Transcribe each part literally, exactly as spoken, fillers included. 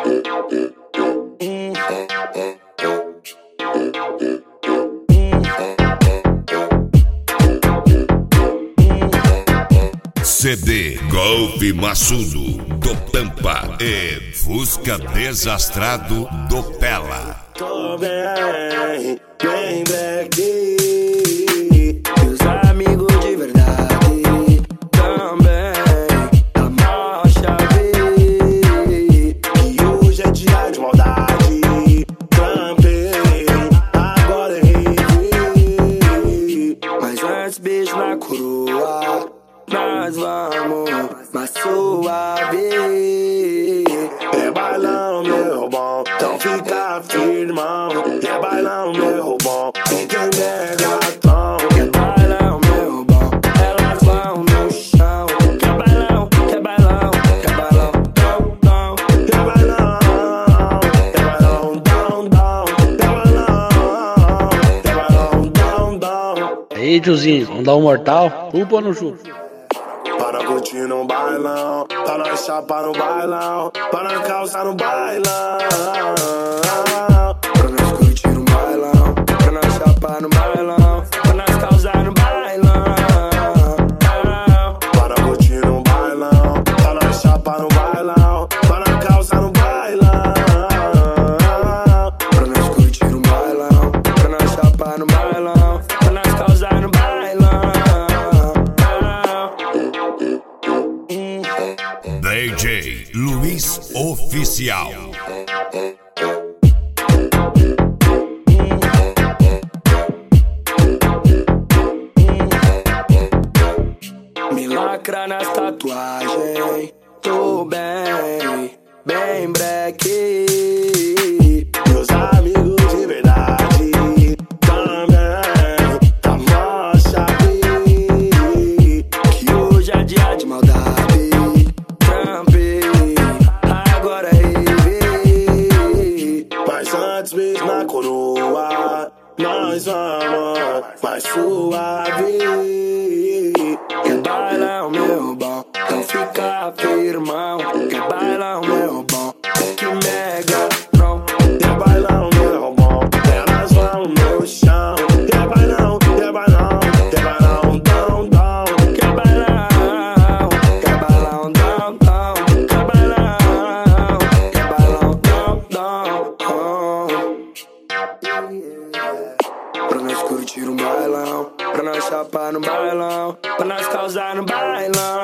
C D Golf Maçudo do Pampa e Fusca Desastrado do Pela. Tô bem, bem black, e os amigos de verdade também. A marcha vê que hoje é dia de maldade. Trampei, agora errei, mas antes beijo na coroa. Nós vamos mais suave. É bailão, meu bom, então fica firmão. É bailão, meu bom, tem quem nega tom. É bailão, meu bom, elas vão no chão. É bailão, é bailão, é bailão, dom, dom. É bailão, é bailão, dom, dom. É bailão, é bailão, dom, dom. Aí, tiozinho, vamos dar um mortal? Chupa ou não chupa? Para curtir no bailão, para nós chapar no bailão, para nós calçar no bailão. Para nós curtir no bailão, para nós chapar no bailão, para nós causar no bailão. Para curtir no bailão, para nós chapar no bailão, para nós causar no bailão. Para nós curtir no bailão, para nós chapar no bailão, para nós causar no bailão. D J Luiz Oficial. Me lacra nas tatuagens, tô bem, bem breque. Meus amigos de verdade também. Tá mó chave, que hoje é dia de maldade. Antes beijo na coroa, nós vamos mais suave. Que bailão, meu bom, então fica firmão. Que bailão, meu bom, que mega tron. Que bailão, meu bom, elas vão no chão. Que bailão, que bailão, que bailão, dom, dom. Que bailão, que bailão, dom, dom. Que bailão, que bailão, dom, dom. Pra nós curtir um bailão, pra nós chapar no bailão, pra nós causar no bailão.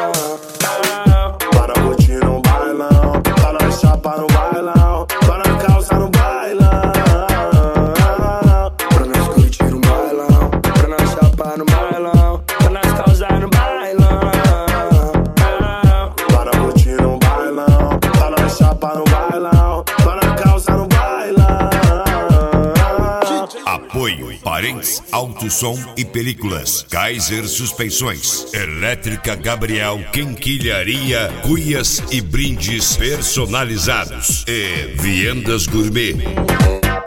Para curtir no bailão, pra nós chapar no bailão, pra nós causar no bailão. Pra nós curtir um bailão, pra nós chapar no bailão, pra nós causar no bailão. Para curtir no bailão, pra nós chapar no bailão, pra nós causar no bailão. Apoio Parentes Auto Som e Películas, Kaiser Suspensões, Elétrica Gabriel, Quinquilharia, cuias e brindes personalizados e Viendas Gourmet.